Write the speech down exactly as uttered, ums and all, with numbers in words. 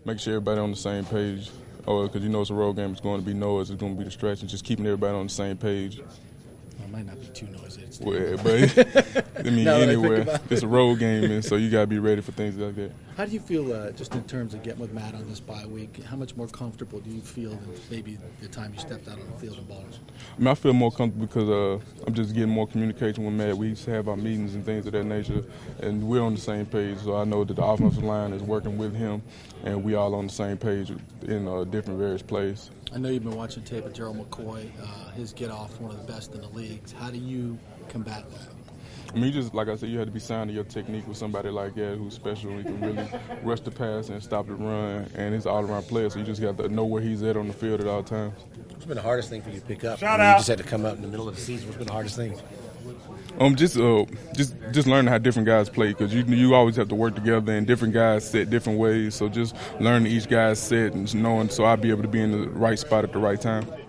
Make sure everybody on the same page. Oh, because you know it's a road game. It's going to be noise. It's going to be distraction. Just keeping everybody on the same page. Well, it might not be too noisy. It's well, but I mean, anywhere. It's a road game, and so you got to be ready for things like that. How do you feel, uh, just in terms of getting with Matt on this bye week? How much more comfortable do you feel than maybe the time you stepped out on the field in Baltimore? I mean, I feel more comfortable because uh, I'm just getting more communication with Matt. We used to have our meetings and things of that nature, and we're on the same page. So I know that the offensive line is working with him, and we all on the same page in uh, different various plays. I know you've been watching tape of Gerald McCoy. Uh, his get-off, one of the best in the leagues. How do you combat that? I mean, you just, like I said, you had to be sound in your technique with somebody like that who's special and he can really rush the pass and stop the run, and he's an all-around player, so you just got to know where he's at on the field at all times. What's been the hardest thing for you to pick up? Shout I mean, out. You just had to come out in the middle of the season. What's been the hardest thing? Um, just uh, just just learning how different guys play, because you you always have to work together, and different guys set different ways. So just learning each guy's set and knowing, so I'll be able to be in the right spot at the right time.